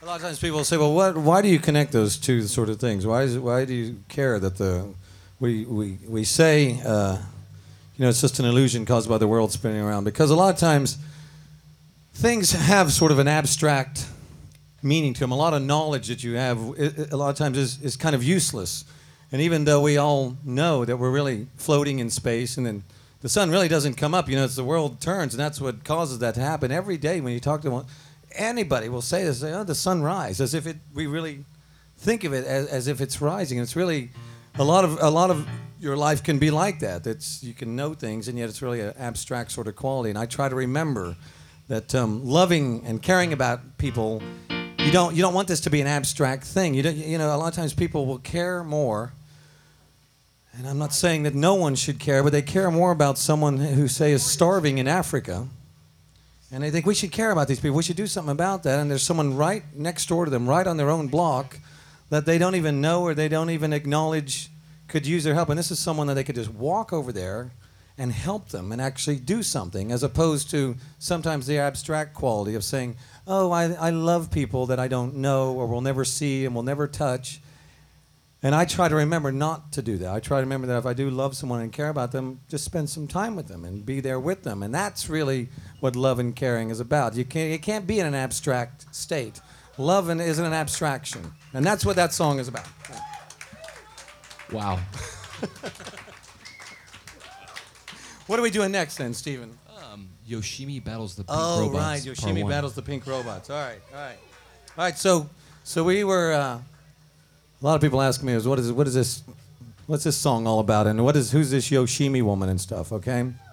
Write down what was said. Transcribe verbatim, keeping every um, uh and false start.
A lot of times people say, "Well, what? Why do you connect those two sort of things? Why is it, Why do you care that the we we we say uh, you know it's just an illusion caused by the world spinning around?" Because a lot of times things have sort of an abstract meaning to them. A lot of knowledge that you have, it, it, a lot of times, is is kind of useless. And even though we all know that we're really floating in space, and then the sun really doesn't come up, you know, it's the world turns, and that's what causes that to happen. Every day when you talk to one, anybody will say this, oh, the sun rise, as if it, we really think of it as, as if it's rising. And it's really, a lot of a lot of your life can be like that. It's, you can know things, and yet it's really an abstract sort of quality. And I try to remember that um, loving and caring about people, you don't you don't want this to be an abstract thing. You don't, you know, a lot of times people will care more. And I'm not saying that no one should care, but they care more about someone who, say, is starving in Africa. And they think we should care about these people. We should do something about that. And there's someone right next door to them, right on their own block, that they don't even know or they don't even acknowledge could use their help. And this is someone that they could just walk over there and help them and actually do something, as opposed to sometimes the abstract quality of saying, oh, I, I love people that I don't know or will never see and will never touch. And I try to remember not to do that. I try to remember that if I do love someone and care about them, just spend some time with them and be there with them. And that's really what love and caring is about. You can't, it can't be in an abstract state. Love isn't an abstraction. And that's what that song is about. Wow. What are we doing next then, Stephen? Um, Yoshimi battles the pink oh, robots. Oh, right. part Yoshimi one. battles the pink robots. All right, all right. All right, so so we were... Uh, A lot of people ask me, "What is what is this? What's this song all about? And what is who's this Yoshimi woman and stuff?" Okay.